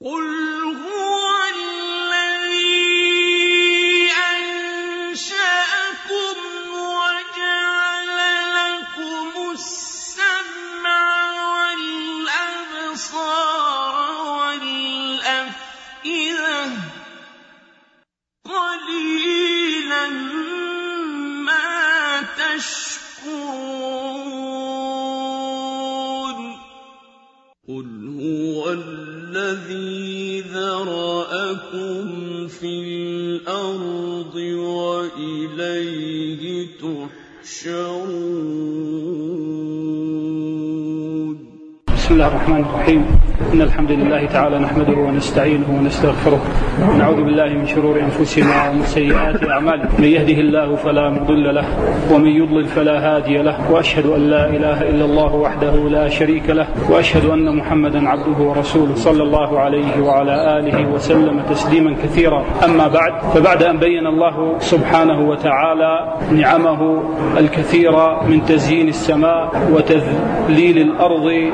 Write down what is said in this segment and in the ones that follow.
قل هو الذي أنشأكم وجعل لكم السمع والأبصار والأفئدة قليلا ما تشكرون قل هو الذي ذرأكم في الأرض وإليه تحشرون. بسم الله الرحمن الرحيم. إن الحمد لله تعالى نحمده ونستعينه ونستغفره ونعوذ بالله من شرور أنفسنا ومن سيئات أعمالنا. من يهده الله فلا مضل له ومن يضلل فلا هادي له، وأشهد أن لا إله إلا الله وحده لا شريك له، وأشهد أن محمدا عبده ورسوله صلى الله عليه وعلى آله وسلم تسليما كثيرا. أما بعد، فبعد أن بين الله سبحانه وتعالى نعمه الكثيرة من تزيين السماء وتذليل الأرض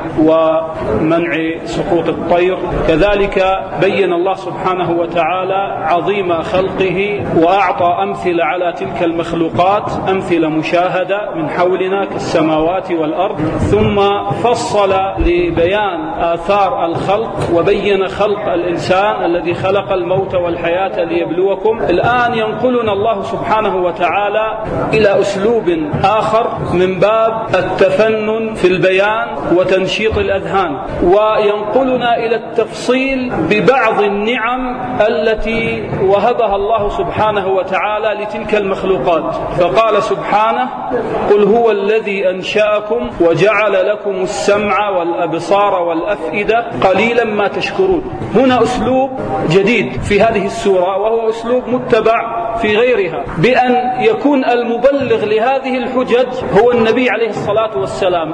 ومنع سقوط الطير، كذلك بين الله سبحانه وتعالى عظيم خلقه وأعطى أمثلة على تلك المخلوقات، أمثلة مشاهدة من حولنا كالسماوات والأرض، ثم فصل لبيان آثار الخلق وبين خلق الإنسان الذي خلق الموت والحياة ليبلوكم. الآن ينقلنا الله سبحانه وتعالى إلى أسلوب آخر من باب التفنن في البيان وتنشيط الأذهان، وينقلنا إلى التفصيل ببعض النعم التي وهبها الله سبحانه وتعالى لتلك المخلوقات. فقال سبحانه: قل هو الذي أنشأكم وجعل لكم السمع والأبصار والأفئدة قليلا ما تشكرون. هنا أسلوب جديد في هذه السورة، وهو أسلوب متبع في غيرها، بأن يكون المبلغ لهذه الحجج هو النبي عليه الصلاة والسلام.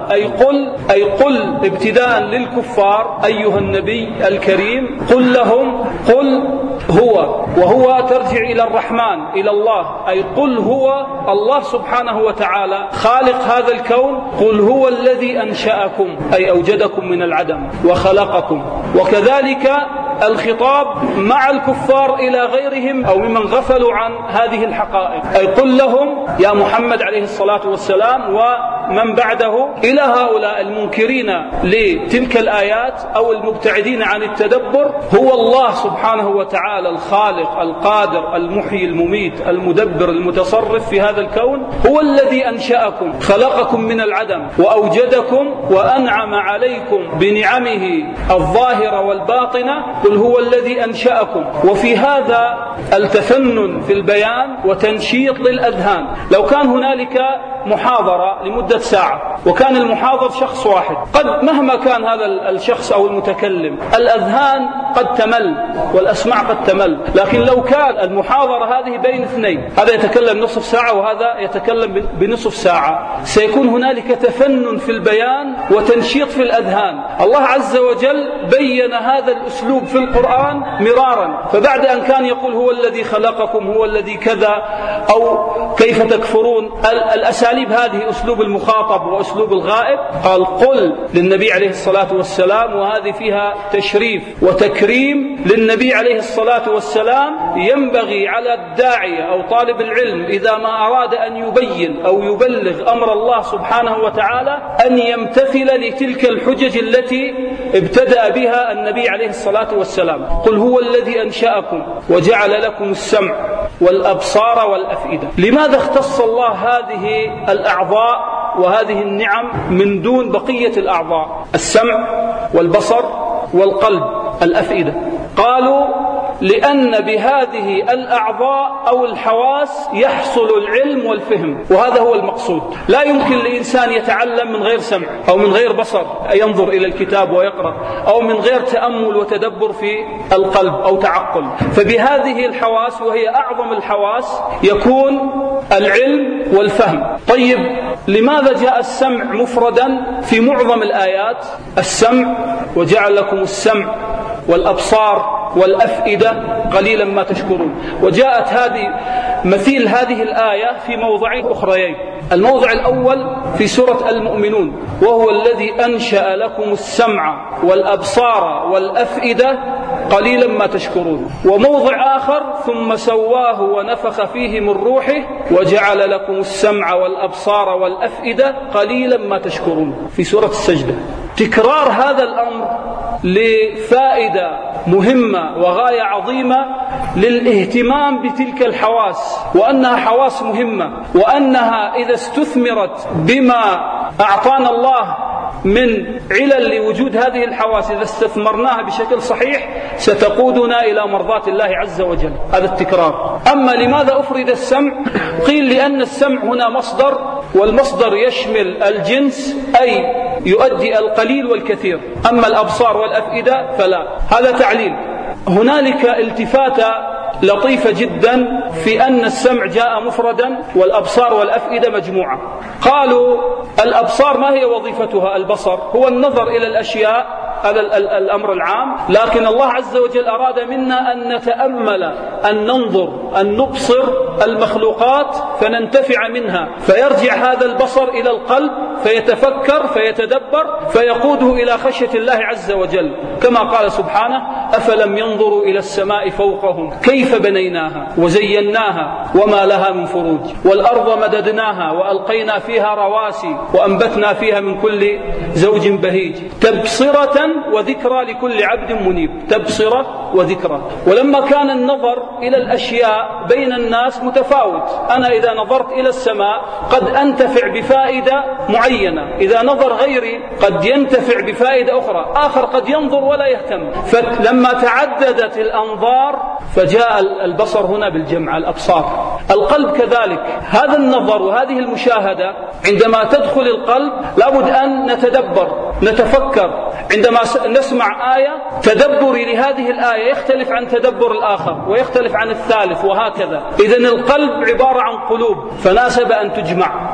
أي قل ابتداء للكفار: أيها النبي الكريم قل لهم، قل هو، وهو ترجع إلى الرحمن إلى الله، أي قل هو الله سبحانه وتعالى خالق هذا الكون. قل هو الذي أنشأكم، أي أوجدكم من العدم وخلقكم. وكذلك الخطاب مع الكفار إلى غيرهم أو ممن غفلوا عن هذه الحقائق، أي قل لهم يا محمد عليه الصلاة والسلام ومن بعده إلى هؤلاء المنكرين لتلك الآيات أو المبتعدين عن التدبر: هو الله سبحانه وتعالى الخالق القادر المحيي المميت المدبر المتصرف في هذا الكون، هو الذي أنشأكم، خلقكم من العدم وأوجدكم وأنعم عليكم بنعمه الظاهرة والباطنة. قل هو الذي أنشأكم. وفي هذا التفنن في البيان وتنشيط للأذهان. لو كان هنالك محاضرة لمدة ساعة وكان المحاضر شخص واحد، قد مهما كان هذا الشخص أو المتكلم الأذهان قد تمل والأسماع قد تمل. لكن لو كان المحاضرة هذه بين اثنين، هذا يتكلم نصف ساعة وهذا يتكلم بنصف ساعة، سيكون هنالك تفنن في البيان وتنشيط في الأذهان. الله عز وجل بين هذا الأسلوب في القرآن مرارا، فبعد أن كان يقول هو الذي خلقكم، هو الذي كذا، أو كيف تكفرون، الأساليب هذه أسلوب المخاطب وأسلوب الغائب، قال قل للنبي عليه الصلاة والسلام، وهذه فيها تشريف وتكريم للنبي عليه الصلاة والسلام. ينبغي على الداعية أو طالب العلم إذا ما أراد أن يبين أو يبلغ أمر الله سبحانه وتعالى أن يمتثل لتلك الحجج التي ابتدأ بها النبي عليه الصلاة والسلام. قل هو الذي أنشأكم وجعل لكم السمع والأبصار والأفئدة. لماذا اختص الله هذه الأعضاء وهذه النعم من دون بقية الأعضاء؟ السمع والبصر والقلب، الأفئدة. قالوا لأن بهذه الأعضاء أو الحواس يحصل العلم والفهم، وهذا هو المقصود. لا يمكن لإنسان يتعلم من غير سمع أو من غير بصر، ينظر إلى الكتاب ويقرأ، أو من غير تأمل وتدبر في القلب أو تعقل. فبهذه الحواس، وهي أعظم الحواس، يكون العلم والفهم. طيب، لماذا جاء السمع مفردا في معظم الآيات؟ السمع، وجعل لكم السمع والأبصار والأفئدة قليلا ما تشكرون. وجاءت هذه مثيل هذه الآية في موضعين أخريين. الموضع الأول في سورة المؤمنون: وهو الذي أنشأ لكم السمع والأبصار والأفئدة قليلا ما تشكرون. وموضع آخر: ثم سواه ونفخ فيه من روحه وجعل لكم السمع والأبصار والأفئدة قليلا ما تشكرون، في سورة السجدة. تكرار هذا الأمر لفائدة مهمة وغاية عظيمة للاهتمام بتلك الحواس، وأنها حواس مهمة، وأنها إذا استثمرت بما أعطانا الله من علل لوجود هذه الحواس، إذا استثمرناها بشكل صحيح ستقودنا إلى مرضاة الله عز وجل. هذا التكرار. أما لماذا أفرد السمع؟ قيل لأن السمع هنا مصدر، والمصدر يشمل الجنس، أي يؤدي القليل والكثير. أما الأبصار والأفئدة فلا. هذا تعليل. هنالك التفاتة لطيفة جدا في أن السمع جاء مفردا والأبصار والأفئدة مجموعة. قالوا الأبصار ما هي وظيفتها؟ البصر هو النظر إلى الأشياء، هذا الأمر العام، لكن الله عز وجل أراد منا أن نتأمل، أن ننظر، أن نبصر المخلوقات فننتفع منها، فيرجع هذا البصر إلى القلب فيتفكر فيتدبر فيقوده إلى خشية الله عز وجل، كما قال سبحانه: أفلم ينظروا إلى السماء فوقهم كيف بنيناها وزيناها وما لها من فروج والأرض مددناها وألقينا فيها رواسي وأنبتنا فيها من كل زوج بهيج تبصرة وذكرى لكل عبد منيب. تبصرة وذكرى. ولما كان النظر إلى الأشياء بين الناس متفاوت، أنا إذا نظرت إلى السماء قد أنتفع بفائدة معينة، إذا نظر غيري قد ينتفع بفائدة أخرى، آخر قد ينظر ولا يهتم. فلما تعددت الأنظار فجاء البصر هنا بالجمع، الأبصار. القلب كذلك، هذا النظر وهذه المشاهدة عندما تدخل القلب لابد أن نتدبر نتفكر. عندما نسمع آية، تدبري لهذه الآية يختلف عن تدبر الآخر ويختلف عن الثالث وهكذا. إذن القلب عبارة عن قلوب، فناسب أن تجمع.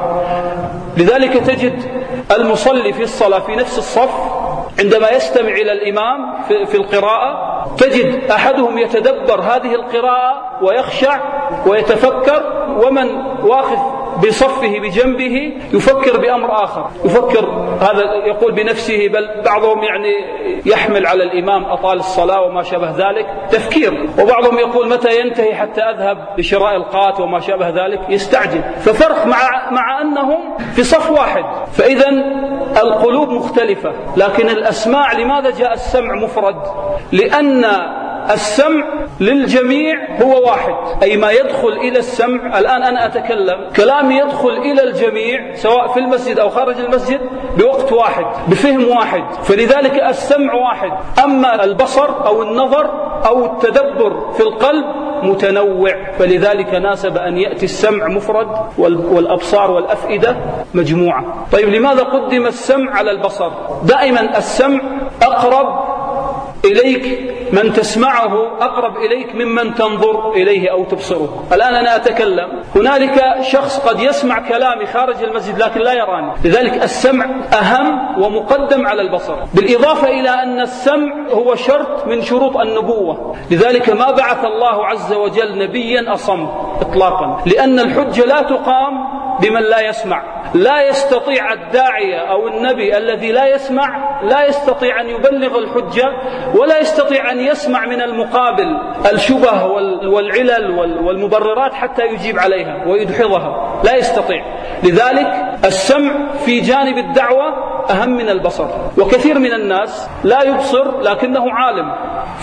لذلك تجد المصلي في الصلاة في نفس الصف عندما يستمع إلى الإمام في القراءة، تجد أحدهم يتدبر هذه القراءة ويخشع ويتفكر، ومن واقف بصفه بجنبه يفكر بأمر آخر، يفكر هذا يقول بنفسه، بل بعضهم يعني يحمل على الإمام أطال الصلاة وما شابه ذلك تفكير، وبعضهم يقول متى ينتهي حتى أذهب لشراء القات وما شابه ذلك، يستعجل. ففرق مع أنهم في صف واحد. فإذا القلوب مختلفة. لكن الأسماع، لماذا جاء السمع مفرد؟ لأن السمع للجميع هو واحد، أي ما يدخل إلى السمع. الآن أنا أتكلم، كلامي يدخل إلى الجميع سواء في المسجد أو خارج المسجد بوقت واحد، بفهم واحد، فلذلك السمع واحد. أما البصر أو النظر أو التدبر في القلب متنوع، فلذلك ناسب أن يأتي السمع مفرد والأبصار والأفئدة مجموعة. طيب لماذا قدم السمع على البصر؟ دائما السمع أقرب إليك، من تسمعه أقرب إليك ممن تنظر إليه أو تبصره. الآن أنا أتكلم، هنالك شخص قد يسمع كلامي خارج المسجد لكن لا يراني، لذلك السمع أهم ومقدم على البصر. بالإضافة إلى أن السمع هو شرط من شروط النبوة، لذلك ما بعث الله عز وجل نبيا أصم إطلاقا، لأن الحجة لا تقام بمن لا يسمع. لا يستطيع الداعية أو النبي الذي لا يسمع، لا يستطيع أن يبلغ الحجة، ولا يستطيع أن يسمع من المقابل الشبه والعلل والمبررات حتى يجيب عليها ويدحضها، لا يستطيع. لذلك السمع في جانب الدعوة أهم من البصر. وكثير من الناس لا يبصر لكنه عالم،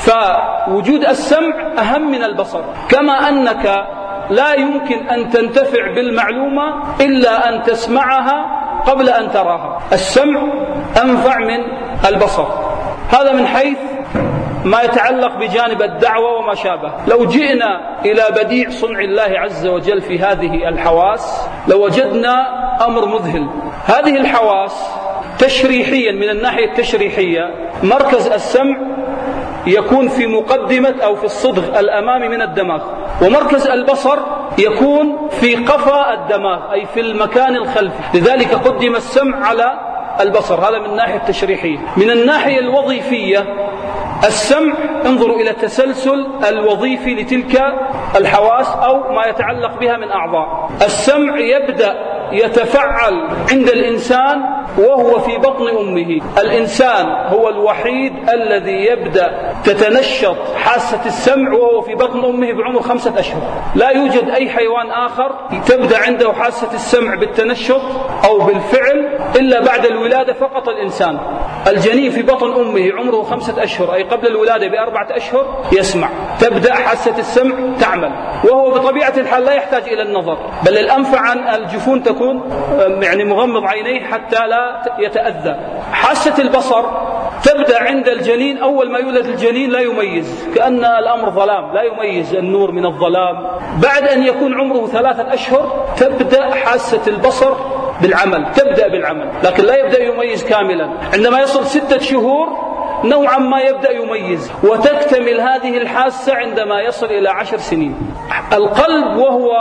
فوجود السمع أهم من البصر. كما أنك لا يمكن أن تنتفع بالمعلومة إلا أن تسمعها قبل أن تراها. السمع أنفع من البصر. هذا من حيث ما يتعلق بجانب الدعوة وما شابه. لو جئنا إلى بديع صنع الله عز وجل في هذه الحواس لوجدنا أمر مذهل. هذه الحواس تشريحيا، من الناحية التشريحية، مركز السمع يكون في مقدمة أو في الصدغ الأمامي من الدماغ، ومركز البصر يكون في قفا الدماغ أي في المكان الخلفي، لذلك قدم السمع على البصر. هذا من الناحية التشريحية. من الناحية الوظيفية السمع انظروا إلى التسلسل الوظيفي لتلك الحواس أو ما يتعلق بها من أعضاء. السمع يبدأ يتفعل عند الإنسان وهو في بطن أمه. الإنسان هو الوحيد الذي يبدأ تتنشط حاسة السمع وهو في بطن أمه بعمر 5 أشهر. لا يوجد أي حيوان آخر تبدأ عنده حاسة السمع بالتنشط أو بالفعل إلا بعد الولادة فقط. الإنسان الجنين في بطن أمه عمره 5 أشهر أي قبل الولادة ب4 أشهر يسمع، تبدأ حاسة السمع تعمل، وهو بطبيعة الحال لا يحتاج إلى النظر، بل الأنفع عن الجفون تكون يعني مغمض عينيه حتى لا يتأذى. حاسة البصر تبدأ عند الجنين، أول ما يولد الجنين لا يميز، كأن الأمر ظلام، لا يميز النور من الظلام. بعد أن يكون عمره 3 أشهر تبدأ حاسة البصر بالعمل، تبدأ بالعمل، لكن لا يبدأ يميز كاملا. عندما يصل 6 شهور نوعا ما يبدأ يميز، وتكتمل هذه الحاسة عندما يصل إلى 10 سنين. القلب وهو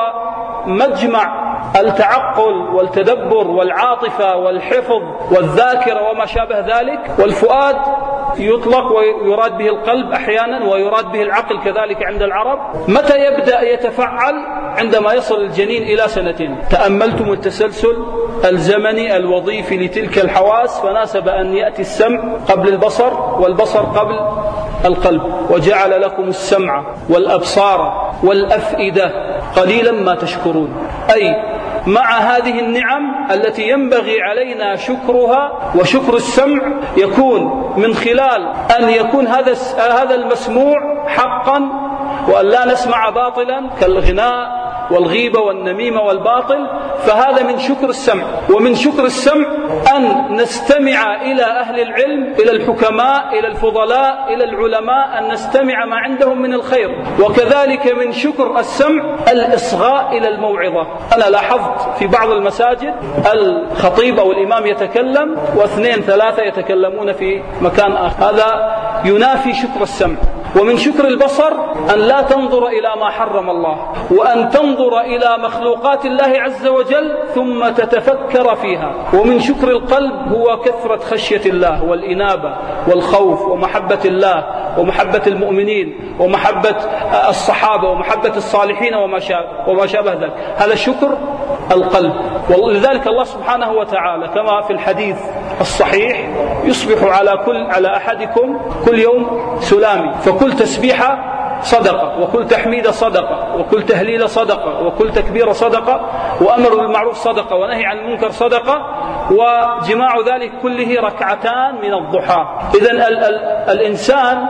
مجمع التعقل والتدبر والعاطفة والحفظ والذاكرة وما شابه ذلك، والفؤاد يطلق ويراد به القلب أحيانا ويراد به العقل كذلك عند العرب. متى يبدأ يتفعل؟ عندما يصل الجنين إلى 2 سنين. تأملتم التسلسل الزمني الوظيفي لتلك الحواس، فناسب أن يأتي السمع قبل البصر والبصر قبل القلب. وجعل لكم السمع والأبصار والأفئدة قليلا ما تشكرون. أي مع هذه النعم التي ينبغي علينا شكرها، وشكر السمع يكون من خلال أن يكون هذا المسموع حقا، وأن لا نسمع باطلا كالغناء والغيبة والنميمة والباطل، فهذا من شكر السمع. ومن شكر السمع أن نستمع إلى أهل العلم، إلى الحكماء، إلى الفضلاء، إلى العلماء، أن نستمع ما عندهم من الخير. وكذلك من شكر السمع الإصغاء إلى الموعظة. أنا لاحظت في بعض المساجد الخطيب أو الإمام يتكلم و2 3 يتكلمون في مكان آخر، هذا ينافي شكر السمع. ومن شكر البصر أن لا تنظر إلى ما حرم الله، وأن تنظر إلى مخلوقات الله عز وجل ثم تتفكر فيها. ومن شكر القلب هو كثرة خشية الله والإنابة والخوف ومحبة الله ومحبة المؤمنين ومحبة الصحابة ومحبة الصالحين وما شابه ذلك. هذا شكر القلب. ولذلك الله سبحانه وتعالى كما في الحديث الصحيح يصبح على أحدكم كل يوم سلامي، فكل تسبيحة صدقة، وكل تحميد صدقة، وكل تهليل صدقة، وكل تكبير صدقة، وأمر بالمعروف صدقة، ونهي عن المنكر صدقة، وجماع ذلك كله 2 ركعتان من الضحى. إذن الإنسان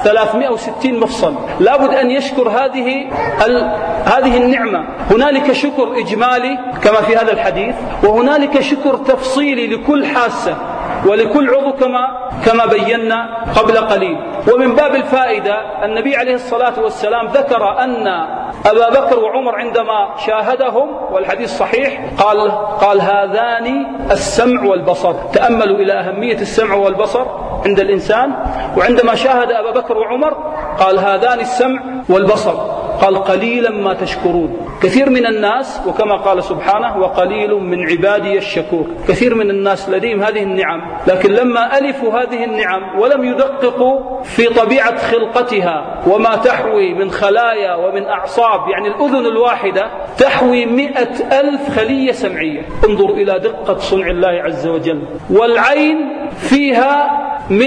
360 مفصل، لابد أن يشكر هذه النعمة. هنالك شكر إجمالي كما في هذا الحديث، وهنالك شكر تفصيلي لكل حاسة ولكل عضو كما بينا قبل قليل. ومن باب الفائدة النبي عليه الصلاة والسلام ذكر أن أبا بكر وعمر عندما شاهدهم، والحديث صحيح، قال هذان السمع والبصر. تأملوا إلى أهمية السمع والبصر عند الإنسان. وعندما شاهد أبا بكر وعمر قال هذان السمع والبصر، قال قليلا ما تشكرون. كثير من الناس، وكما قال سبحانه وقليل من عبادي الشكور، كثير من الناس لديهم هذه النعم، لكن لما ألفوا هذه النعم ولم يدققوا في طبيعة خلقتها وما تحوي من خلايا ومن أعصاب، يعني الأذن الواحدة تحوي 100,000 خلية سمعية. انظر إلى دقة صنع الله عز وجل. والعين فيها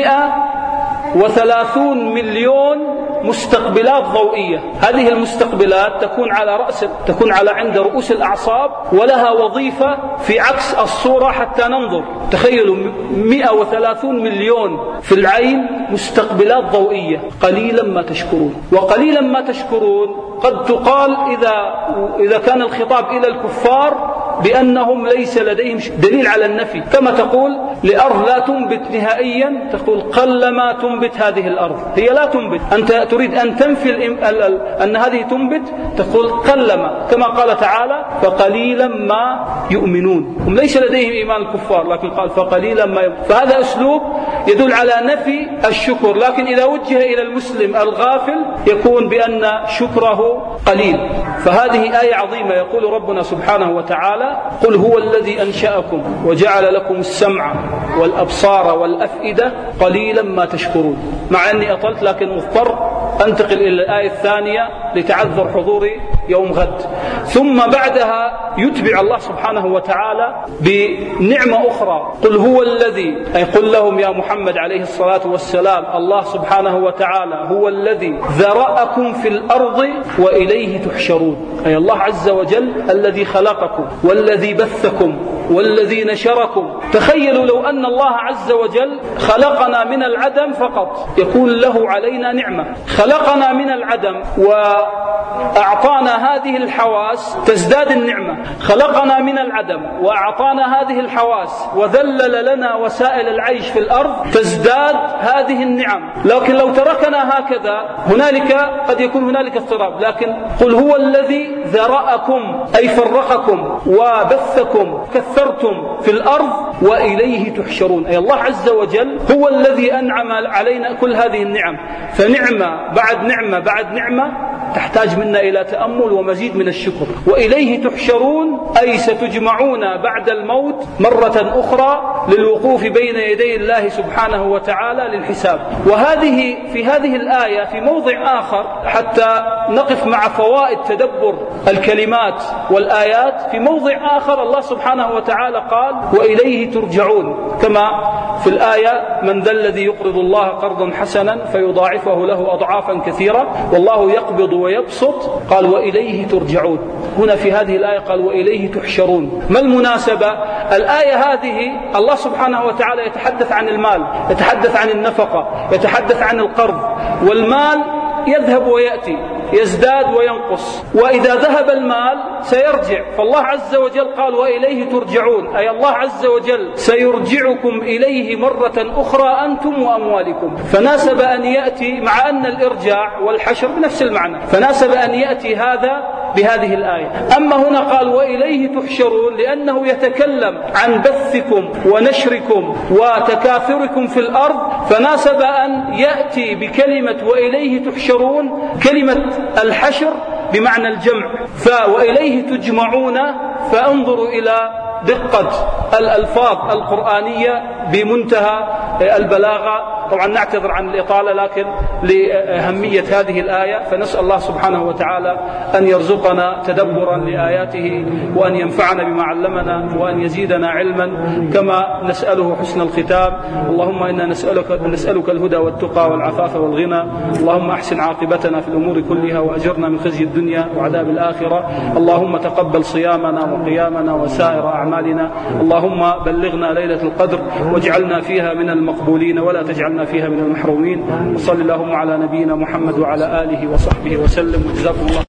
130 مليون مستقبلات ضوئية. هذه المستقبلات تكون على عند رؤوس الأعصاب، ولها وظيفة في عكس الصورة حتى ننظر. تخيلوا 130 مليون في العين مستقبلات ضوئية. قليلا ما تشكرون. وقليلا ما تشكرون قد تقال إذا كان الخطاب إلى الكفار بأنهم ليس لديهم دليل على النفي، كما تقول لأرض لا تنبت نهائيا، تقول قلما تنبت هذه الأرض. هي لا تنبت، أنت تريد أن تنفي أن هذه تنبت، تقول قلما، كما قال تعالى فقليلا ما يؤمنون. هم ليس لديهم إيمان الكفار، لكن قال فقليلا ما يؤمنون. فهذا أسلوب يدل على نفي الشكر، لكن إذا وجه إلى المسلم الغافل يكون بأن شكره قليل. فهذه آية عظيمة. يقول ربنا سبحانه وتعالى: قل هو الذي أنشأكم وجعل لكم السمع والأبصار والأفئدة قليلا ما تشكرون. مع أني أطلت لكن مضطر أنتقل إلى الآية الثانية لتعذر حضوري يوم غد. ثم بعدها يتبع الله سبحانه وتعالى بنعمة أخرى: قل هو الذي، أي قل لهم يا محمد عليه الصلاة والسلام، الله سبحانه وتعالى هو الذي ذرأكم في الأرض وإليه تحشرون. أي الله عز وجل الذي خلقكم والذي بثكم والذي نشركم. تخيلوا لو أن الله عز وجل خلقنا من العدم فقط، يكون له علينا نعمة. خلقنا من العدم وأعطانا هذه الحواس تزداد النعمة. خلقنا من العدم وأعطانا هذه الحواس وذلل لنا وسائل العيش في الأرض تزداد هذه النعم. لكن لو تركنا هكذا هنالك قد يكون هنالك اضطراب. لكن قل هو الذي ذرأكم، أي فرقكم وبثكم، كثرتم في الأرض وإليه تحشرون. أي الله عز وجل هو الذي أنعم علينا كل هذه النعم. فنعمة بعد نعمة بعد نعمة تحتاج منا إلى تأمل ومزيد من الشكر. وإليه تحشرون، أي ستجمعون بعد الموت مرة أخرى للوقوف بين يدي الله سبحانه وتعالى للحساب. وهذه في هذه الآية في موضع آخر حتى نقف مع فوائد تدبر الكلمات والآيات. في موضع آخر الله سبحانه وتعالى قال: وإليه ترجعون، كما في الآية: من ذا الذي يقرض الله قرضا حسنا فيضاعفه له أضعافا كثيرة والله يقبض ويبسط. قال: وإليه ترجعون. هنا في هذه الآية قال: وإليه تحشرون. ما المناسبة؟ الآية هذه الله سبحانه وتعالى يتحدث عن المال، يتحدث عن النفقة، يتحدث عن القرض. والمال يذهب ويأتي، يزداد وينقص، وإذا ذهب المال سيرجع. فالله عز وجل قال: وإليه ترجعون، أي الله عز وجل سيرجعكم إليه مرة أخرى أنتم وأموالكم. فناسب أن يأتي، مع أن الإرجاع والحشر بنفس المعنى، فناسب أن يأتي هذا بهذه الآية. أما هنا قال: وإليه تحشرون، لأنه يتكلم عن بثكم ونشركم وتكاثركم في الأرض، فناسب أن يأتي بكلمة وإليه تحشرون، كلمة الحشر بمعنى الجمع. وإليه تجمعون. فانظروا إلى دقة الألفاظ القرآنية بمنتهى البلاغة. طبعا نعتذر عن الإطالة، لكن لأهمية هذه الآية، فنسأل الله سبحانه وتعالى أن يرزقنا تدبرا لآياته، وأن ينفعنا بما علمنا، وأن يزيدنا علما، كما نسأله حسن الختام. اللهم إنا نسألك الهدى والتقى والعفاف والغنى. اللهم أحسن عاقبتنا في الأمور كلها وأجرنا من خزي الدنيا وعذاب الآخرة. اللهم تقبل صيامنا وقيامنا وسائر أعمالنا. اللهم بلغنا ليلة القدر واجعلنا فيها من المقبولين ولا تجعلنا فيها من المحرومين. وصل اللهم على نبينا محمد وعلى آله وصحبه وسلم. وجزاكم الله.